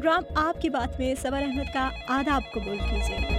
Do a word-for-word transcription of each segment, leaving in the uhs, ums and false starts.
Programme आपकी बात में सबर अहमद का आदाब कबूल कीजिए।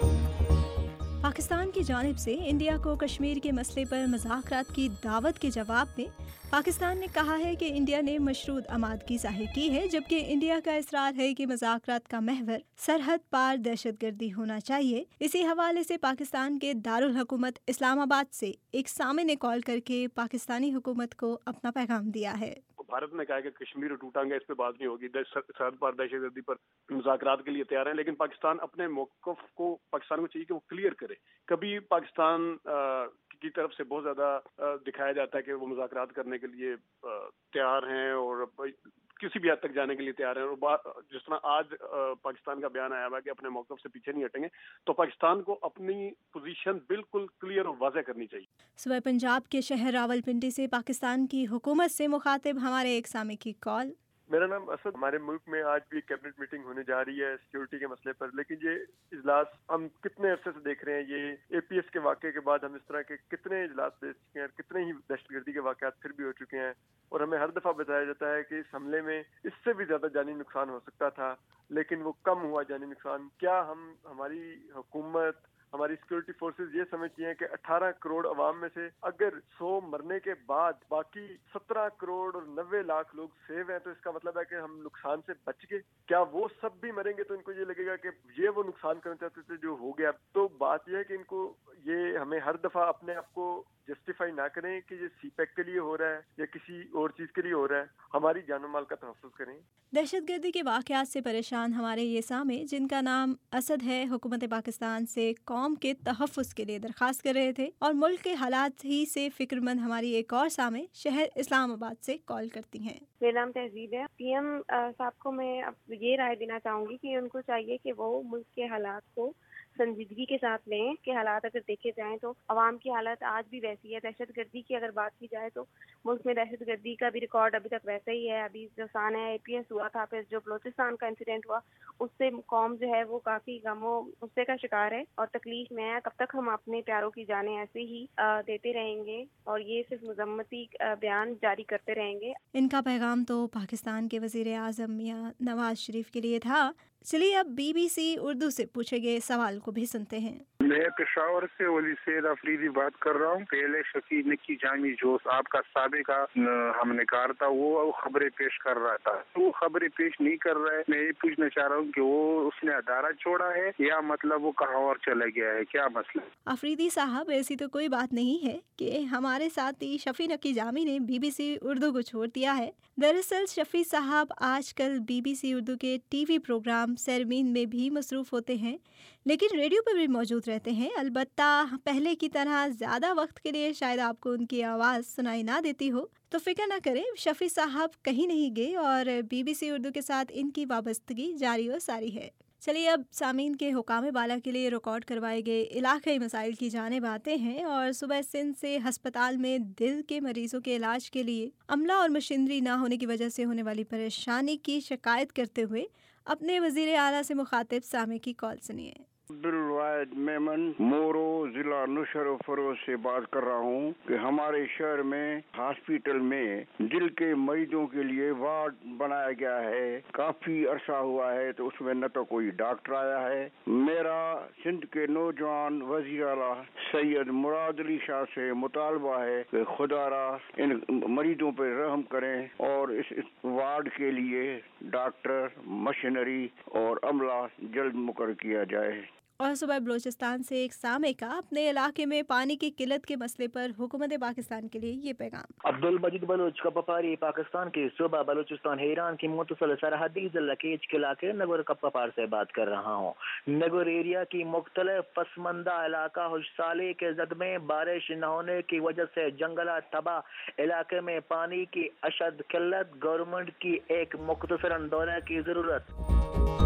पाकिस्तान की जानिब से इंडिया को कश्मीर के मसले पर मुज़ाकरात की दावत के जवाब में पाकिस्तान ने कहा है कि इंडिया ने मशरूत आमादगी ज़ाहिर की है, जबकि इंडिया का इसरार है कि मुज़ाकरात का महवर सरहद पार दहशतगर्दी होना चाहिए। इसी हवाले से पाकिस्तान के दारुल हुकूमत इस्लामाबाद से एक सामे ने कॉल करके पाकिस्तानी हुकूमत को अपना पैगाम दिया है। भारत ने कहा कि कश्मीर और टूटांगा, इस पे बात नहीं होगी, सरहद पार दहशतगर्दी पर मुज़ाकरात के लिए तैयार है, लेकिन पाकिस्तान अपने मौक़िफ़ को पाकिस्तान को चाहिए कि वो क्लियर करे। कभी पाकिस्तान आ, की तरफ से बहुत ज़्यादा दिखाया जाता है कि वो मुज़ाकरात करने के लिए तैयार हैं और किसी भी हद तक जाने के लिए तैयार हैं, और जिस तरह आज पाकिस्तान का बयान आया हुआ कि अपने मौक़िफ़ से पीछे नहीं हटेंगे, तो पाकिस्तान को अपनी पोजीशन बिल्कुल क्लियर और वाज़ेह करनी चाहिए। सुबह पंजाब के शहर रावलपिंडी से पाकिस्तान की हुकूमत से मुखातिब हमारे एक सामे की कॉल। मेरा नाम असद। हमारे मुल्क में आज भी कैबिनेट मीटिंग होने जा रही है सिक्योरिटी के मसले पर, लेकिन ये इजलास हम कितने अरसे से देख रहे हैं। ये एपीएस के वाक़े के बाद हम इस तरह के कितने इजलास देख चुके हैं, कितने ही दहशतगर्दी के वाक़यात फिर भी हो चुके हैं, और हमें हर दफ़ा बताया जाता है कि इस हमले में इससे भी ज़्यादा जानी नुकसान हो सकता था, लेकिन वो कम हुआ जानी नुकसान। क्या हम हमारी हुकूमत, हमारी सिक्योरिटी फोर्सेस ये समझती हैं कि अठारह करोड़ अवाम में से अगर सौ मरने के बाद बाकी सत्रह करोड़ और नब्बे लाख लोग सेव हैं, तो इसका मतलब है कि हम नुकसान से बच गए? क्या वो सब भी मरेंगे तो इनको ये लगेगा कि ये वो नुकसान करना चाहते थे जो हो गया? तो बात यह है कि इनको ये हमें हर दफा अपने आप को जस्टिफाई ना करें कि ये सी पैक के लिए हो रहा है या किसी और चीज के लिए हो रहा है, हमारी जान माल का तहफ़्फ़ुज़ करें। दहशतगर्दी के वाक़यात से परेशान हमारे ये सामे, जिनका नाम असद है, हुकूमत पाकिस्तान से कौम के तहफ़्फ़ुज़ के लिए दरख्वास्त कर रहे थे, और मुल्क के हालात ही से फिक्रमंद हमारी एक और सामे शहर इस्लामाबाद से कॉल करती हैं। मेरा नाम तहजीब है। पीएम साहब को मैं अब ये राय देना चाहूँगी कि उनको चाहिए कि वो मुल्क के हालात को संजीदगी के साथ लें कि हालात अगर देखे जाएं तो अवाम की हालत आज भी वैसी है। दहशतगर्दी की अगर बात की जाए तो मुल्क में दहशतगर्दी का भी रिकॉर्ड अभी तक वैसा ही है। अभी जो सान है एपीएस हुआ था, फिर जो बलोचिस्तान का इंसिडेंट हुआ, उससे कौम जो है वो काफ़ी गमो गुस्से का शिकार है और तकलीफ में है। कब तक हम अपने प्यारों की जानें ऐसे ही आ, देते रहेंगे और ये सिर्फ मजम्मती बयान जारी करते रहेंगे? इनका पैगाम तो पाकिस्तान के वज़ीर आज़म मियां नवाज शरीफ के लिए था। चलिए अब बीबीसी उर्दू से पूछे गए सवाल को भी सुनते हैं। मैं पेशावर से वली सैयद अफरीदी बात कर रहा हूँ। पहले शफी नक्की जामी जो आपका साबिका हमनकार था, वो खबरें पेश कर रहा था, वो खबरें पेश नहीं कर रहा है। मैं ये पूछना चाह रहा हूँ कि वो उसने अदारा छोड़ा है या मतलब वो कहाँ और चला गया है, क्या मसला? अफरीदी साहब, ऐसी तो कोई बात नहीं है कि हमारे साथी शफी नक्की जामी ने बीबीसी उर्दू को छोड़ दिया है। दरअसल शफी साहब आजकल बीबीसी उर्दू के टीवी प्रोग्राम सरमीन में भी मसरूफ होते हैं, लेकिन रेडियो पर भी मौजूद रहते हैं। अलबत्ता पहले की तरह ज़्यादा वक्त के लिए शायद आपको उनकी आवाज़ सुनाई ना देती हो, तो फिक्र ना करें, शफी साहब कहीं नहीं गए और बीबीसी उर्दू के साथ इनकी वाबस्तगी जारी और सारी है। चलिए अब सामीन के हुकाम बाला के लिए रिकॉर्ड करवाए गए इलाक़ाई मसाइल की जानिब आते हैं। और सुबह सिंध से हस्पताल में दिल के मरीजों के इलाज के लिए अमला और मशीनरी ना होने की वजह से होने वाली परेशानी की शिकायत करते हुए अपने वज़ीर आला से मुखातिब सामे की कॉल सुनिए। अब्दुलवाहिद मेमन मोरो जिला नुशर फरोज से बात कर रहा हूँ कि हमारे शहर में हॉस्पिटल में दिल के मरीजों के लिए वार्ड बनाया गया है। काफी अरसा हुआ है तो उसमें न तो कोई डॉक्टर आया है। मेरा सिंध के नौजवान वज़ीर आला सैयद मुराद अली शाह से मुतालबा है कि खुदारा इन मरीजों पर रहम करें और इस, इस वार्ड के लिए डॉक्टर, मशीनरी और अमला जल्द मुकर्रर किया जाए। और सुबह बलोचिस्तान से एक सामे का अपने इलाके में पानी की किल्लत के मसले पर हुकूमत पाकिस्तान के लिए ये पैगाम। अब्दुल मजीद बलोच का पपारी पाकिस्तान के सूबा बलोचिस्तान ईरान की मुतसल सरहदी जिला केच के इलाके नगर कप्पापार से बात कर रहा हूँ। नगर एरिया की मुख्तलिफ पसमंदा इलाका हुशाले के जद में बारिश न होने की वजह से जंगलात तबाह, इलाके में पानी की अशद किल्लत, गवर्नमेंट की एक मुख्तसरन दौरे की जरूरत।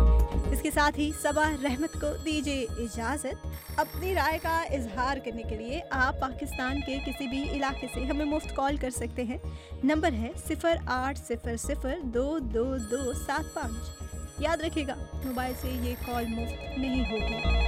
इसके साथ ही सबा रहमत को दीजिए इजाज़त। अपनी राय का इजहार करने के लिए आप पाकिस्तान के किसी भी इलाके से हमें मुफ्त कॉल कर सकते हैं। नंबर है सिफर आठ सिफर सिफर दो दो दो सात पाँच। याद रखिएगा, मोबाइल से ये कॉल मुफ्त नहीं होगी।